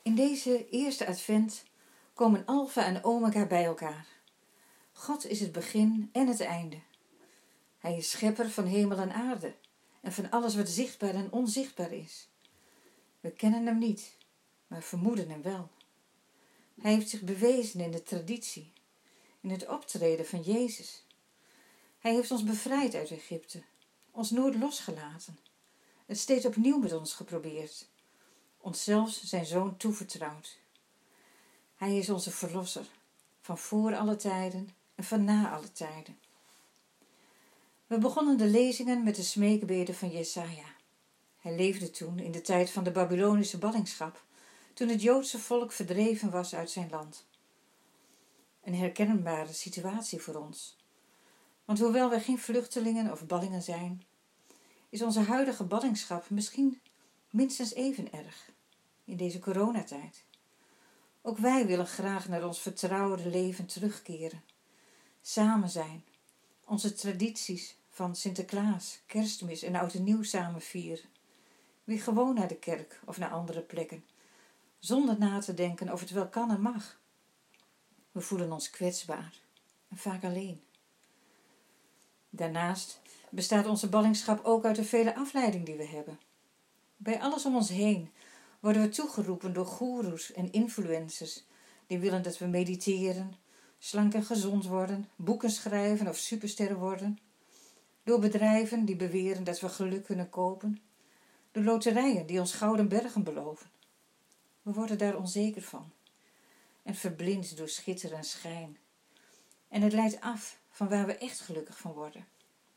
In deze eerste advent komen Alpha en Omega bij elkaar. God is het begin en het einde. Hij is schepper van hemel en aarde en van alles wat zichtbaar en onzichtbaar is. We kennen hem niet, maar vermoeden hem wel. Hij heeft zich bewezen in de traditie, in het optreden van Jezus. Hij heeft ons bevrijd uit Egypte, ons nooit losgelaten, het steeds opnieuw met ons geprobeerd, ons zelfs zijn zoon toevertrouwd. Hij is onze verlosser, van voor alle tijden en van na alle tijden. We begonnen de lezingen met de smeekbeden van Jesaja. Hij leefde toen in de tijd van de Babylonische ballingschap, toen het Joodse volk verdreven was uit zijn land. Een herkenbare situatie voor ons. Want hoewel wij geen vluchtelingen of ballingen zijn, is onze huidige ballingschap misschien minstens even erg in deze coronatijd. Ook wij willen graag naar ons vertrouwde leven terugkeren. Samen zijn, onze tradities van Sinterklaas, Kerstmis en Oud en Nieuw samen vieren. Weer gewoon naar de kerk of naar andere plekken, zonder na te denken of het wel kan en mag. We voelen ons kwetsbaar en vaak alleen. Daarnaast bestaat onze ballingschap ook uit de vele afleiding die we hebben. Bij alles om ons heen worden we toegeroepen door goeroes en influencers die willen dat we mediteren, slank en gezond worden, boeken schrijven of supersterren worden. Door bedrijven die beweren dat we geluk kunnen kopen. Door loterijen die ons gouden bergen beloven. We worden daar onzeker van en verblind door schitter en schijn. En het leidt af van waar we echt gelukkig van worden.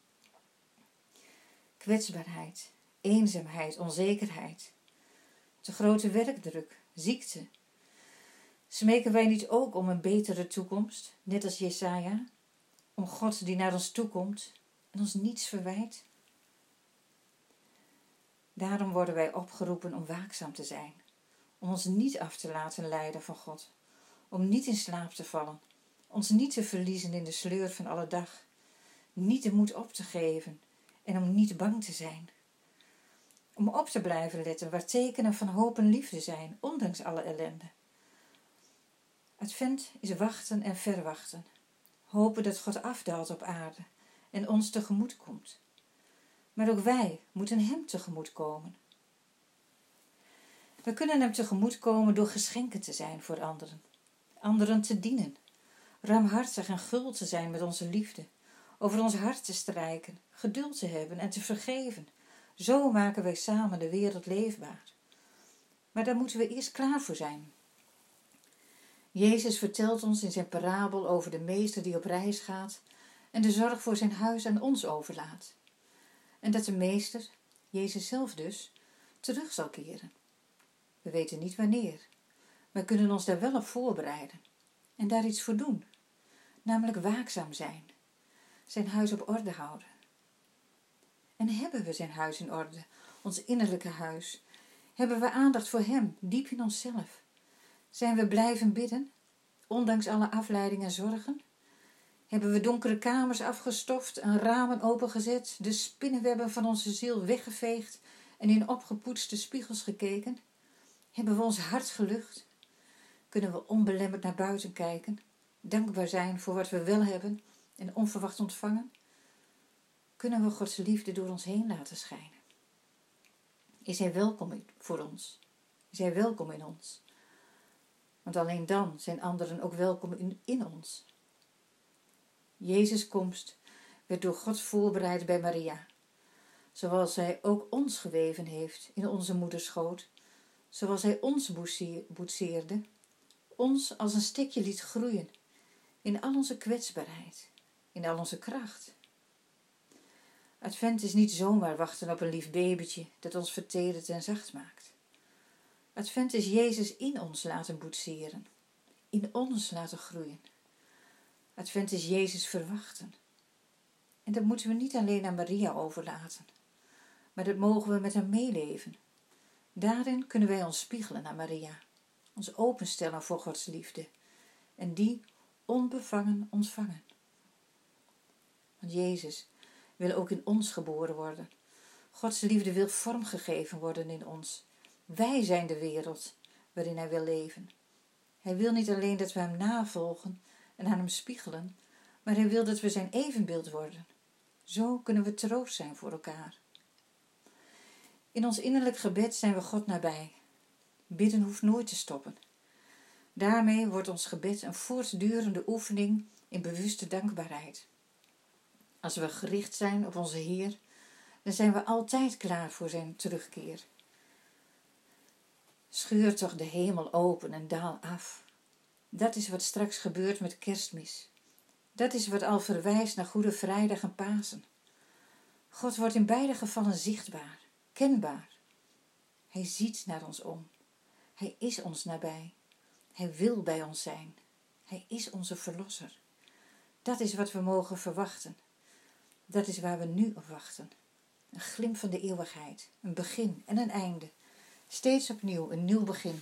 Kwetsbaarheid, eenzaamheid, onzekerheid, te grote werkdruk, ziekte. Smeken wij niet ook om een betere toekomst, net als Jesaja? Om God die naar ons toekomt en ons niets verwijt? Daarom worden wij opgeroepen om waakzaam te zijn, om ons niet af te laten leiden van God, om niet in slaap te vallen, ons niet te verliezen in de sleur van alle dag, niet de moed op te geven en om niet bang te zijn. Om op te blijven letten waar tekenen van hoop en liefde zijn, ondanks alle ellende. Advent is wachten en verwachten, hopen dat God afdaalt op aarde en ons tegemoet komt. Maar ook wij moeten hem tegemoet komen. We kunnen hem tegemoet komen door geschenken te zijn voor anderen, anderen te dienen, ruimhartig en gul te zijn met onze liefde, over ons hart te strijken, geduld te hebben en te vergeven. Zo maken wij samen de wereld leefbaar. Maar daar moeten we eerst klaar voor zijn. Jezus vertelt ons in zijn parabel over de meester die op reis gaat en de zorg voor zijn huis aan ons overlaat. En dat de meester, Jezus zelf dus, terug zal keren. We weten niet wanneer, maar kunnen ons daar wel op voorbereiden en daar iets voor doen. Namelijk waakzaam zijn, zijn huis op orde houden. En hebben we zijn huis in orde, ons innerlijke huis? Hebben we aandacht voor hem, diep in onszelf? Zijn we blijven bidden, ondanks alle afleiding en zorgen? Hebben we donkere kamers afgestoft en ramen opengezet, de spinnenwebben van onze ziel weggeveegd en in opgepoetste spiegels gekeken? Hebben we ons hart gelucht? Kunnen we onbelemmerd naar buiten kijken, dankbaar zijn voor wat we wel hebben en onverwacht ontvangen? Kunnen we Gods liefde door ons heen laten schijnen? Is hij welkom voor ons? Is hij welkom in ons? Want alleen dan zijn anderen ook welkom in ons. Jezus' komst werd door God voorbereid bij Maria, zoals hij ook ons geweven heeft in onze moederschoot, zoals hij ons boetseerde, ons als een stekje liet groeien, in al onze kwetsbaarheid, in al onze kracht. Advent is niet zomaar wachten op een lief babytje dat ons vertedert en zacht maakt. Advent is Jezus in ons laten boetseren, in ons laten groeien. Advent is Jezus verwachten. En dat moeten we niet alleen aan Maria overlaten, maar dat mogen we met hem meeleven. Daarin kunnen wij ons spiegelen naar Maria, ons openstellen voor Gods liefde en die onbevangen ontvangen. Want Jezus wil ook in ons geboren worden. Gods liefde wil vormgegeven worden in ons. Wij zijn de wereld waarin hij wil leven. Hij wil niet alleen dat we hem navolgen en aan hem spiegelen, maar hij wil dat we zijn evenbeeld worden. Zo kunnen we troost zijn voor elkaar. In ons innerlijk gebed zijn we God nabij. Bidden hoeft nooit te stoppen. Daarmee wordt ons gebed een voortdurende oefening in bewuste dankbaarheid. Als we gericht zijn op onze Heer, dan zijn we altijd klaar voor zijn terugkeer. Scheur toch de hemel open en daal af. Dat is wat straks gebeurt met Kerstmis. Dat is wat al verwijst naar Goede Vrijdag en Pasen. God wordt in beide gevallen zichtbaar, kenbaar. Hij ziet naar ons om. Hij is ons nabij. Hij wil bij ons zijn. Hij is onze verlosser. Dat is wat we mogen verwachten. Dat is waar we nu op wachten. Een glimp van de eeuwigheid, een begin en een einde. Steeds opnieuw een nieuw begin.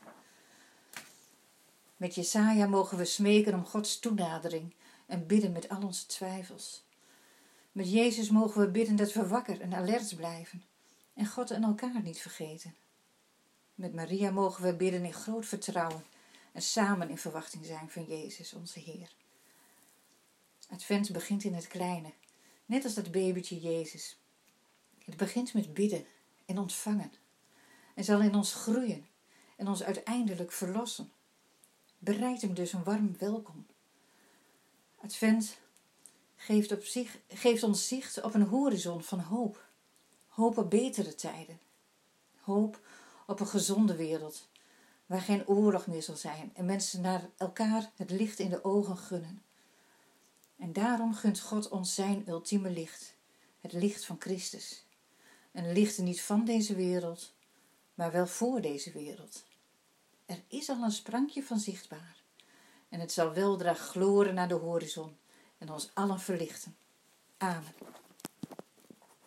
Met Jesaja mogen we smeken om Gods toenadering en bidden met al onze twijfels. Met Jezus mogen we bidden dat we wakker en alert blijven en God en elkaar niet vergeten. Met Maria mogen we bidden in groot vertrouwen en samen in verwachting zijn van Jezus, onze Heer. Advent begint in het kleine, net als dat babytje Jezus. Het begint met bidden en ontvangen en zal in ons groeien en ons uiteindelijk verlossen. Bereid hem dus een warm welkom. Advent geeft ons zicht op een horizon van hoop. Hoop op betere tijden. Hoop op een gezonde wereld, waar geen oorlog meer zal zijn en mensen naar elkaar het licht in de ogen gunnen. En daarom gunt God ons zijn ultieme licht, het licht van Christus. Een licht niet van deze wereld, maar wel voor deze wereld. Er is al een sprankje van zichtbaar en het zal weldra gloren naar de horizon en ons allen verlichten. Amen.